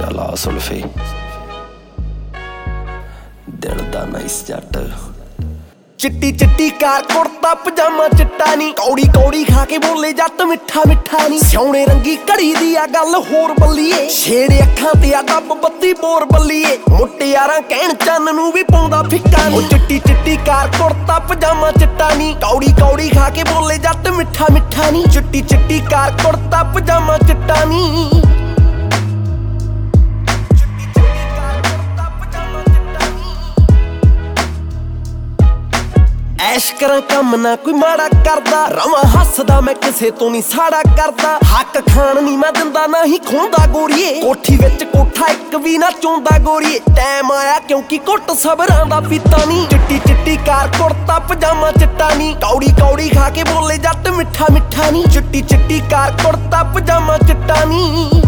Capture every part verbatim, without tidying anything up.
चला सुल्फी दिल दा नाइस जट चिट्टी चिट्टी कार कुर्ता पजामा चिट्टा नी कौड़ी कौड़ी खा के बोले जट मिठा मिठा नी सोने रंगी घड़ी दी आ गल होर बल्लीए छेड़े अखां ते आ डब बत्ती बोर बल्लीए मुटियारां कहण चन्न नूं भी पाउंदा फिक्का नी चिट्टी चिट्टी कार कुर्ता पजामा चिट्टा नी कौड़ी कौड़ी खा के बोले जट मिठा मिठा नी चिट्टी चिट्टी कार कुर्ता पजामा चिट्टा नी ऐश करा कम ना कोई माड़ा करदा रवां हसदा मैं किसे तो नहीं साड़ा करदा हक खान नहीं मैं दिंदा ना ही खोंदा गोरीए कोठी विच कोठा एक भी ना चोंदा गोरीए टाइम आया क्योंकि कुट सबरां दा पीता नी चिट्टी चिट्टी कार कुर्ता पजामा चिट्टा नी कौड़ी कौड़ी खा के बोले जट मिठा मिठा नी चिट्टी चिट्टी कार कुर्ता पजामा चिट्टा नी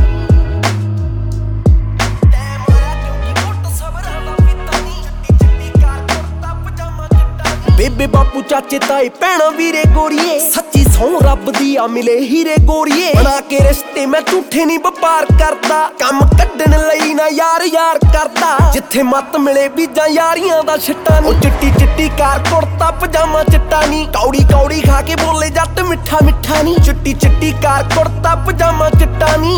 बेबे बापू चाचे ताए भैणा वीरे गोरीए सच्ची सौं रब दी आ मिले हीरे गोरीए बना के रिश्ते मैं झूठे नहीं व्यापार करदा कम कड्डण लई ना यार यार करदा जिथे मत मिले बीजां यारियां दा छिट्टा नी चिट्टी चिट्टी कार कुर्ता पजामा चिट्टा नी कौड़ी कौड़ी खा के बोले जट मिठा मिठा नी चिट्टी चिट्टी कार कुर्ता पजामा चिट्टा नी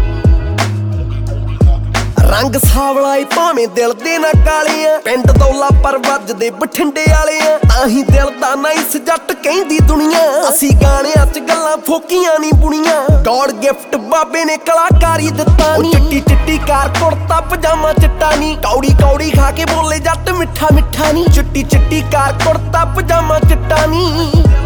रंग सावला ए भावें दिल दे ना काले आ पिंड दौला पर वजदे बठिंडे वाले आ ताही दिल दा नाइस जट कहंदी दुनिया असी गाणियां च गल्लां फोकियां नी बुणियां गॉड गिफ्ट बाबे ने कलाकारी दित्ता नी चिट्टी चिट्टी कार कुर्ता पजामा चिट्टा नी कौड़ी कौड़ी खा के बोले जट मिठा मिठा नी चिट्टी चिट्टी कार कुर्ता पजामा चिट्टा नी।